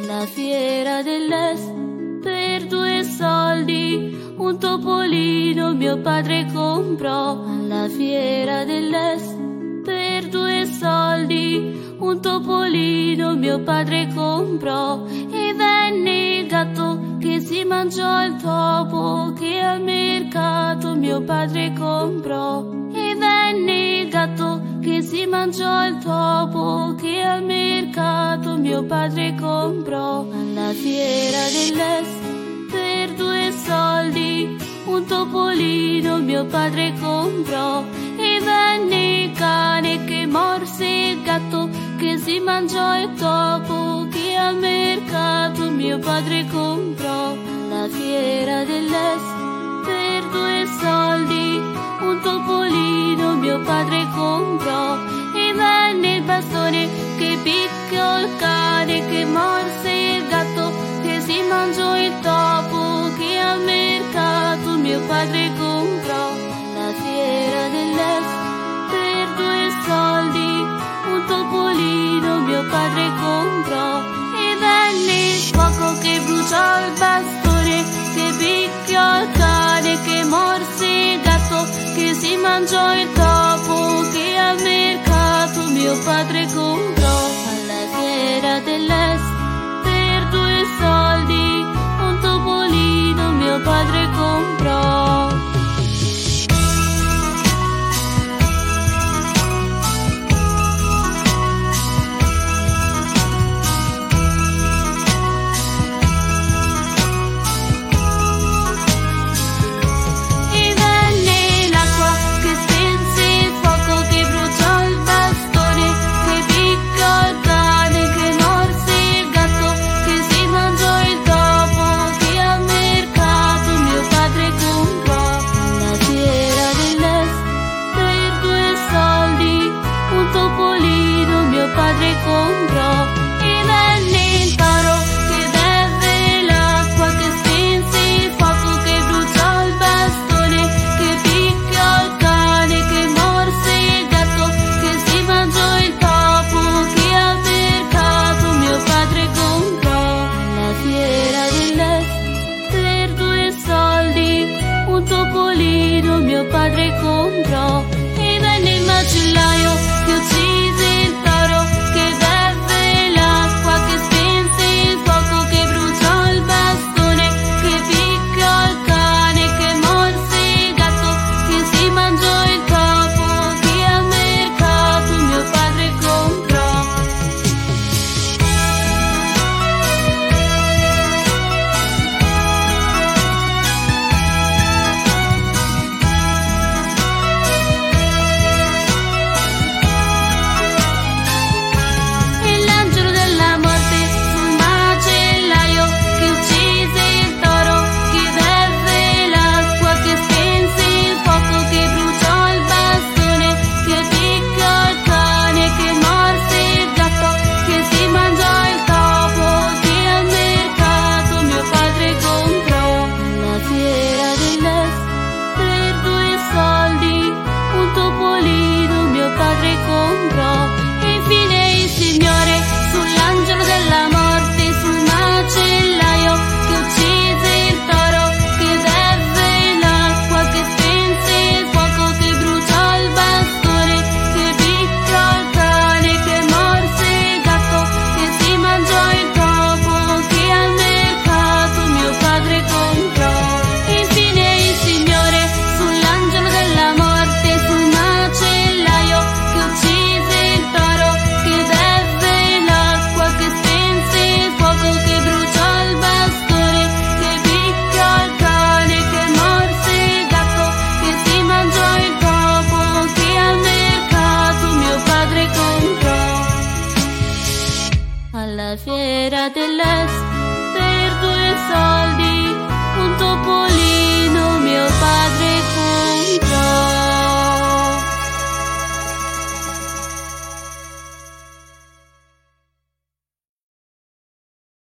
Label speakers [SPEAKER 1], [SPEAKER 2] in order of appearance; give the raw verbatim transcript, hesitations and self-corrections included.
[SPEAKER 1] alla fiera dell'est per due soldi un topolino mio padre comprò. Alla fiera dell'est per due soldi un topolino mio padre comprò. E venne il gatto che si mangiò il topo che al mercato mio padre comprò. E venne il gatto che si mangiò il topo che al mercato mio padre comprò. Alla fiera dell'est per due soldi un topolino mio padre comprò. E venne il cane che morse il gatto che si mangiò il topo che al mercato mio padre comprò. Alla fiera dell'est per due soldi un topolino mio padre comprò. E venne il bastone che picchiò il cane che morse il gatto che si mangiò il topo che al mercato mio padre comprò. Alla fiera dell'est per due soldi un topolino mio padre comprò. E venne il fuoco che bruciò il bastone che picchiò il cane che morse il gatto che si mangiò il topo che al mercato mio padre comprò. Alla fiera dell'est per due soldi un topolino mio padre comprò. Alla fiera dell'est per due soldi